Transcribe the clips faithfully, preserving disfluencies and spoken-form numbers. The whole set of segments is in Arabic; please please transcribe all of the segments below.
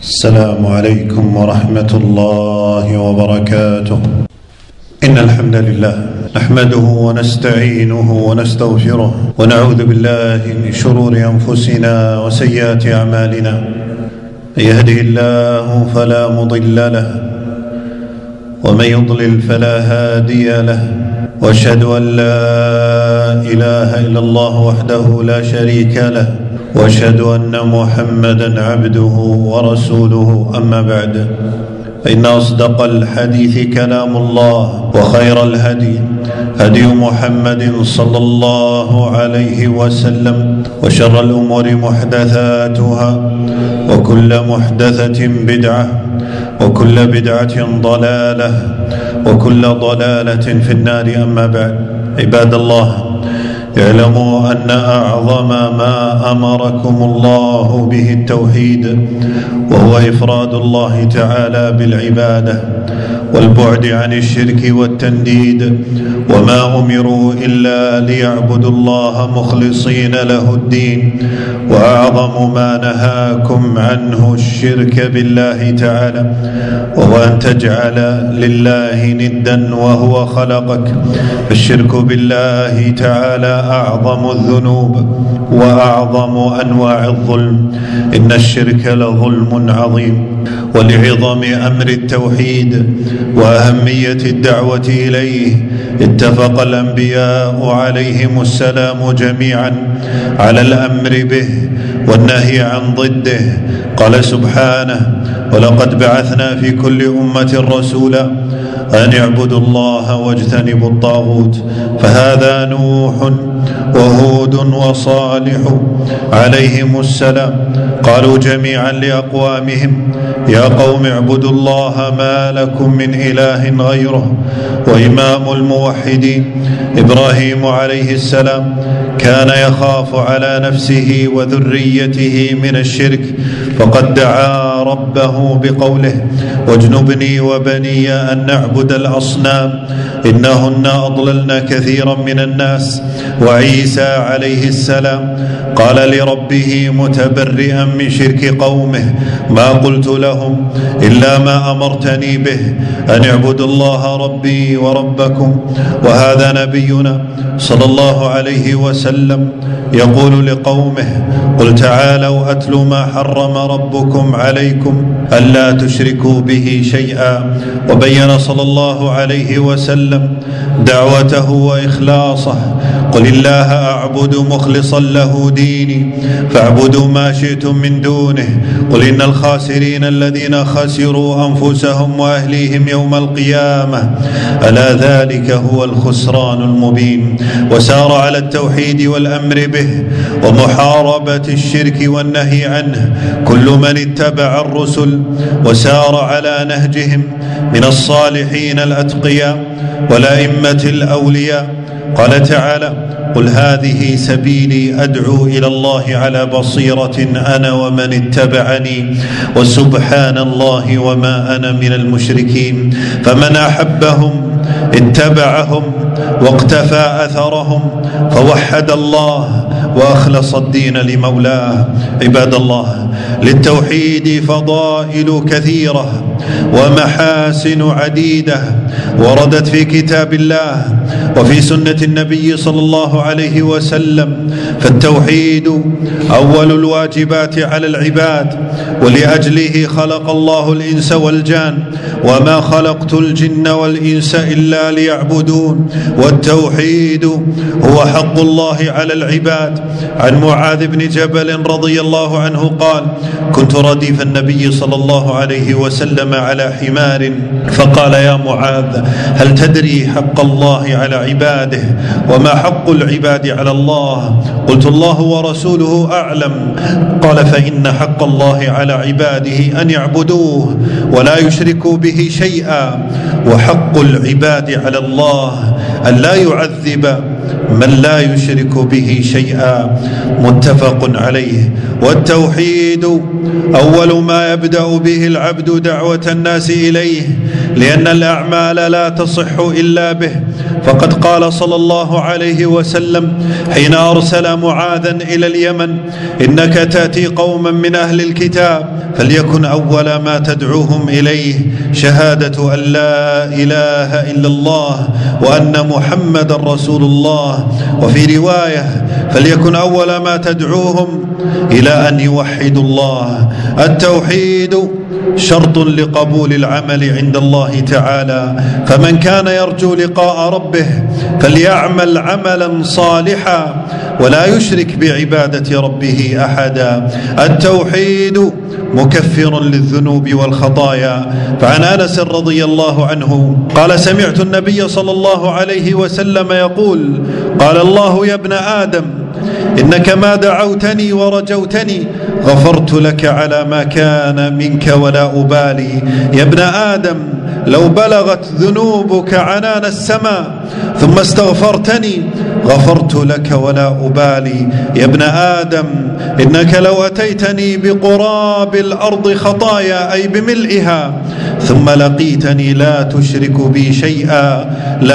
السلام عليكم ورحمة الله وبركاته. إن الحمد لله نحمده ونستعينه ونستغفره ونعوذ بالله من شرور أنفسنا وسيئات أعمالنا. من يهده الله فلا مضل له ومن يضلل فلا هادي له، وأشهد أن لا إله إلا الله وحده لا شريك له، وأشهد أن محمدا عبده ورسوله. أما بعد، فإن أصدق الحديث كلام الله، وخير الهدي هدي محمد صلى الله عليه وسلم، وشر الأمور محدثاتها، وكل محدثة بدعة، وكل بدعة ضلالة، وكل ضلالة في النار. أما بعد، عباد الله، اعلموا أن أعظم ما أمركم الله به التوحيد، وهو إفراد الله تعالى بالعبادة والبعد عن الشرك والتنديد، وما أمروا إلا ليعبدوا الله مخلصين له الدين. وأعظم ما نهاكم عنه الشرك بالله تعالى، وهو أن تجعل لله ندا وهو خلقك. فالشرك بالله تعالى أعظم الذنوب وأعظم أنواع الظلم، إن الشرك لظلم عظيم. ولعظم أمر التوحيد وأهمية الدعوة إليه، اتفق الأنبياء عليهم السلام جميعا على الأمر به والنهي عن ضده. قال سبحانه: ولقد بعثنا في كل أمة رسولا أن اعبدوا الله واجتنبوا الطاغوت. فهذا نوح وهود وصالح عليهم السلام قالوا جميعا لأقوامهم: يا قوم اعبدوا الله ما لكم من إله غيره. وإمام الموحدين إبراهيم عليه السلام كان يخاف على نفسه وذريته من الشرك، فقد دعا ربه بقوله: واجنبني وبني أن نعبد الأصنام إنهن أضللن كثيرا من الناس. وعيسى عليه السلام قال لربه متبرئا من شرك قومه: ما قلت لهم إلا ما أمرتني به أن اعبدوا الله ربي وربكم. وهذا نبينا صلى الله عليه وسلم يقول لقومه: قل تعالوا أتل ما حرم ربكم عليكم ألا تشركوا به شيئا. وبين صلى الله عليه وسلم دعوته وإخلاصه: قل الله أعبد مخلصا له ديني فاعبدوا ما شئتم من دونه. قل إن الخاسرين الذين خسروا أنفسهم وأهليهم يوم القيامة ألا ذلك هو الخسران المبين. وسار على التوحيد والأمر به ومحاربة الشرك والنهي عنه كل من اتبع الرسل وسار على نهجهم من الصالحين الأتقياء والأئمة الأولياء. قال تعالى: قل هذه سبيلي أدعو إلى الله على بصيرة أنا ومن اتبعني وسبحان الله وما أنا من المشركين. فمن أحبهم اتبعهم واقتفى أثرهم فوحد الله وأخلص الدين لمولاه. عباد الله، للتوحيد فضائل كثيرة ومحاسن عديدة وردت في كتاب الله وفي سنة النبي صلى الله عليه وسلم. فالتوحيد أول الواجبات على العباد، ولأجله خلق الله الإنس والجان: وما خلقت الجن والإنس إلا ليعبدون. والتوحيد هو حق الله على العباد. عن معاذ بن جبل رضي الله عنه قال: كنت رديف النبي صلى الله عليه وسلم على حمار، فقال: يا معاذ، هل تدري حق الله على عباده وما حق العباد على الله؟ قلت: الله ورسوله أعلم. قال: فإن حق الله على عباده أن يعبدوه ولا يشركوا به شيئا، وحق العباد على الله أن لا يعذب من لا يشرك به شيئا، متفق عليه. والتوحيد أول ما يبدأ به العبد دعوة الناس إليه، لأن الأعمال لا تصح إلا به. فقد قال صلى الله عليه وسلم حين أرسل معاذا إلى اليمن: إنك تأتي قوما من أهل الكتاب فليكن أول ما تدعوهم إليه شهادة أن لا إله إلا الله وأن محمد رسول الله. وفي رواية: فليكن أول ما تدعوهم إلى أن يوحدوا الله. التوحيد شرط لقبول العمل عند الله تعالى، فمن كان يرجو لقاء ربه فليعمل عملا صالحا ولا يشرك بعبادة ربه أحدا. التوحيد مكفر للذنوب والخطايا. فعن أنس رضي الله عنه قال: سمعت النبي صلى الله عليه وسلم يقول: قال الله: يا ابن آدم إنك ما دعوتني ورجوتني غفرت لك على ما كان منك ولا أبالي. يا ابن آدم لو بلغت ذنوبك عنان السماء ثم استغفرتني غفرت لك ولا أبالي. يا ابن آدم إنك لو أتيتني بقراب الأرض خطايا أي بملئها ثم لقيتني لا تشرك بي شيئا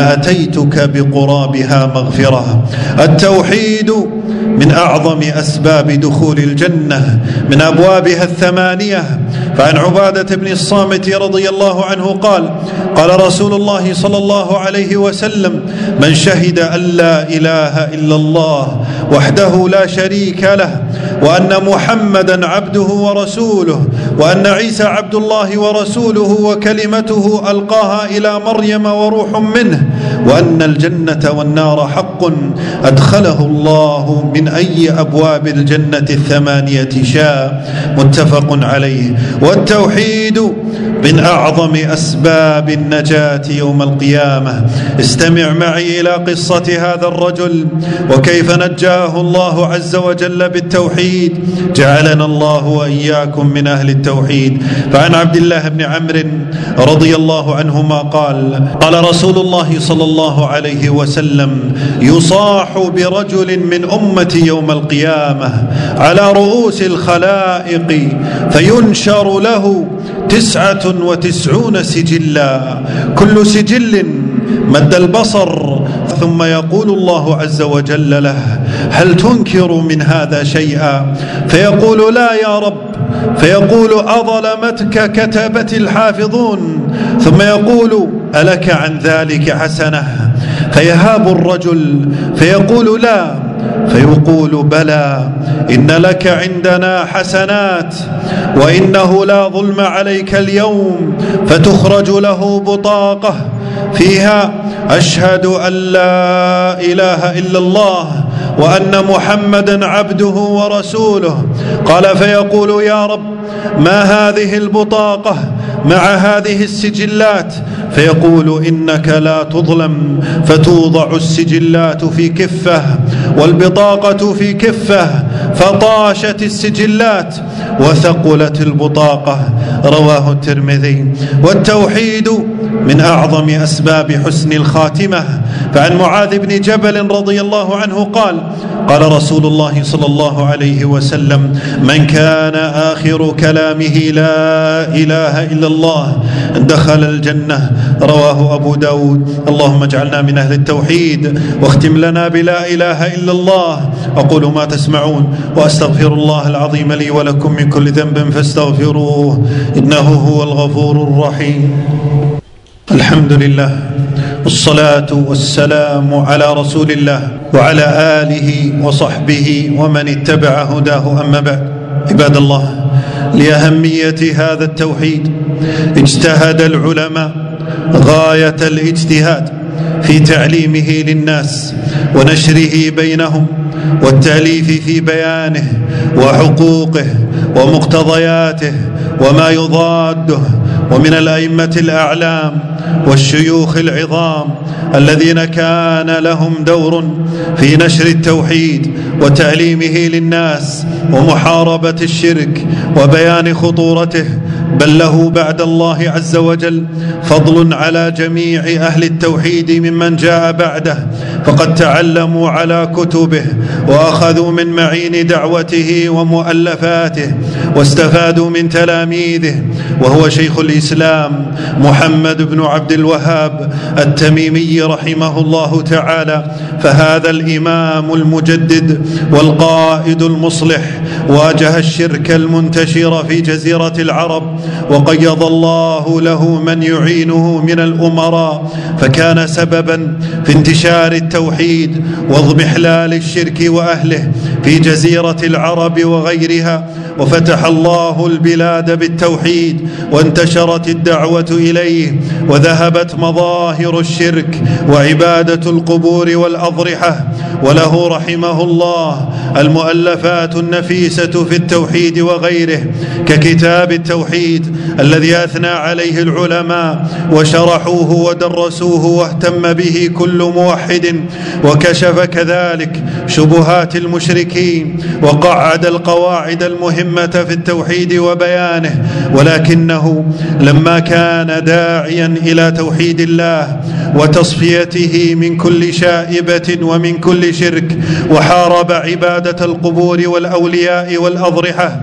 لأتيتك بقرابها مغفرة. التوحيد من أعظم أسباب دخول الجنة من أبوابها الثمانية. فعن عبادة بن الصامت رضي الله عنه قال: قال رسول الله صلى الله عليه وسلم: من شهد أن لا إله إلا الله وحده لا شريك له وأن محمدا عبده ورسوله وأن عيسى عبد الله ورسوله وكلمته ألقاها إلى مريم وروح منه وأن الجنة والنار حق أدخله الله من أي أبواب الجنة الثمانية شاء، متفق عليه. والتوحيد من أعظم أسباب النجاة يوم القيامة. استمع معي إلى قصة هذا الرجل وكيف نجاه الله عز وجل بالتوحيد. جعلنا الله وإياكم من أهل التوحيد. فعن عبد الله بن عمرو رضي الله عنهما قال: قال رسول الله صلى الله عليه وسلم: يصاح برجل من أمتي يوم القيامة على رؤوس الخلائق فينشر له تسعة وتسعون سجلا كل سجل مد البصر، ثم يقول الله عز وجل له: هل تنكر من هذا شيئا؟ فيقول: لا يا رب. فيقول: أظلمتك كتبت الحافظون؟ ثم يقول: ألك عن ذلك حسنة؟ فيهاب الرجل فيقول: لا. فيقول: بلى، إن لك عندنا حسنات وإنه لا ظلم عليك اليوم. فتخرج له بطاقة فيها: أشهد أن لا إله إلا الله وأن محمدا عبده ورسوله. قال: فيقول: يا رب ما هذه البطاقة مع هذه السجلات؟ فيقول: إنك لا تظلم. فتوضع السجلات في كفة والبطاقة في كفة، فطاشت السجلات وثقلت البطاقة. رواه الترمذي. والتوحيد من أعظم أسباب حسن الخاتمة. فعن معاذ بن جبل رضي الله عنه قال: قال رسول الله صلى الله عليه وسلم: من كان آخر كلامه لا إله إلا الله دخل الجنة. رواه أبو داود. اللهم اجعلنا من أهل التوحيد واختم لنا بلا إله إلا الله. أقول ما تسمعون وأستغفر الله العظيم لي ولكم من كل ذنب فاستغفروه إنه هو الغفور الرحيم. الحمد لله والصلاة والسلام على رسول الله وعلى آله وصحبه ومن اتبع هداه. أما بعد، عباد الله، لأهمية هذا التوحيد اجتهد العلماء غاية الاجتهاد في تعليمه للناس ونشره بينهم والتأليف في بيانه وحقوقه ومقتضياته وما يضاده. ومن الأئمة الأعلام والشيوخ العظام الذين كان لهم دور في نشر التوحيد وتعليمه للناس ومحاربة الشرك وبيان خطورته بل له بعد الله عز وجل فضل على جميع أهل التوحيد ممن جاء بعده، فقد تعلموا على كتبه وأخذوا من معين دعوته ومؤلفاته واستفادوا من تلاميذه، وهو شيخ الإسلام محمد بن عبد الوهاب التميمي رحمه الله تعالى. فهذا الإمام المجدد والقائد المصلح واجه الشرك المنتشر في جزيرة العرب، وقيض الله له من يعينه من الأمراء، فكان سببا في انتشار التوحيد واضمحلال الشرك وأهله في جزيرة العرب وغيرها، وفتح الله البلاد بالتوحيد وانتشرت الدعوة إليه، وذهبت مظاهر الشرك وعبادة القبور والأضرحة. وله رحمه الله المؤلفات النفيسة في التوحيد وغيره، ككتاب التوحيد الذي أثنى عليه العلماء وشرحوه ودرسوه واهتم به كل موحد، وكشف كذلك شبهات المشركين وقعد القواعد المهمة في التوحيد وبيانه. ولكنه لما كان داعيا إلى توحيد الله وتصفيته من كل شائبة ومن كل شرك، وحارب عبادة القبور والأولياء والأضرحة،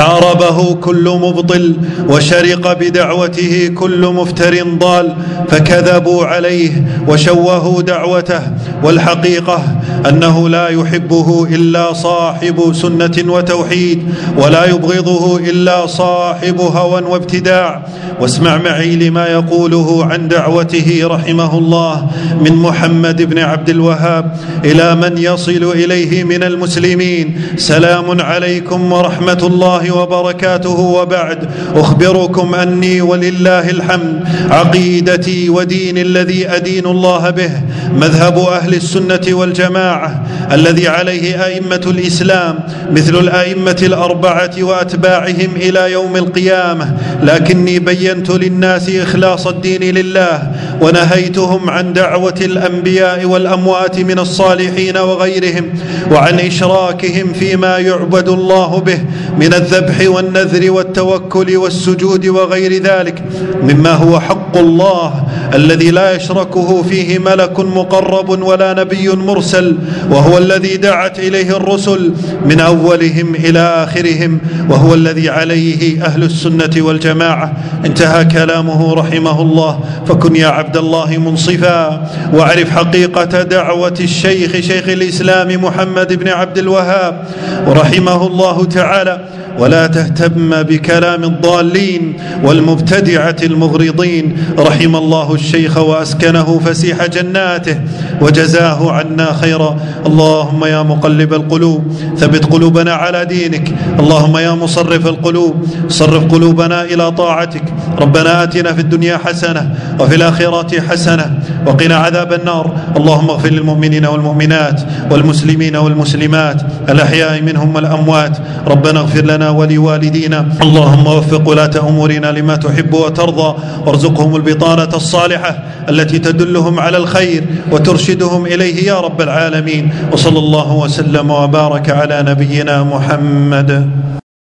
حاربه كل مبطل وشرق بدعوته كل مفتر ضال، فكذبوا عليه وشوهوا دعوته، والحقيقة أنه لا يحبه إلا صاحب سنة وتوحيد، ولا يبغضه إلا صاحب هوى وابتداع. واسمع معي لما يقوله عن دعوته رحمه الله من محمد بن عبد الوهاب إلى من يصل إليه من المسلمين: سلام عليكم ورحمة الله وبركاته، وبعد أخبركم أني ولله الحمد عقيدتي ودين الذي أدين الله به مذهب أهل السنة والجماعة الذي عليه أئمة الإسلام مثل الأئمة الأربعة وأتباعهم إلى يوم القيامة، لكني بينت للناس إخلاص الدين لله، ونهيتهم عن دعوة الأنبياء والأموات من الصالحين وغيرهم، وعن إشراكهم فيما يعبد الله به من الذبح والنذر والتوكل والسجود وغير ذلك مما هو حق الله الذي لا يشركه فيه ملك مقرب ولا نبي مرسل، وهو الذي دعت إليه الرسل من أولهم إلى آخرهم، وهو الذي عليه أهل السنة والجماعة. انتهى كلامه رحمه الله. فكن يا عبد الله منصفا، واعرف حقيقة دعوة الشيخ شيخ الإسلام محمد بن عبد الوهاب رحمه الله تعالى، ولا تهتم بكلام الضالين والمبتدعة المغرضين. رحم الله الشيخ وأسكنه فسيح جناته وجزاه عنا خيرا. اللهم يا مقلب القلوب ثبت قلوبنا على دينك، اللهم يا مصرف القلوب صرف قلوبنا إلى طاعتك. ربنا آتنا في الدنيا حسنة وفي الآخرة حسنة وقنا عذاب النار. اللهم اغفر للمؤمنين والمؤمنات والمسلمين والمسلمات الأحياء منهم والأموات. ربنا اغفر لنا ولوالدينا. اللهم وفق ولاة أمورنا لما تحب وترضى، وارزقهم البطانة الصالحة التي تدلهم على الخير وترشدهم إليه يا رب العالمين. وصلى الله وسلم وبارك على نبينا محمد.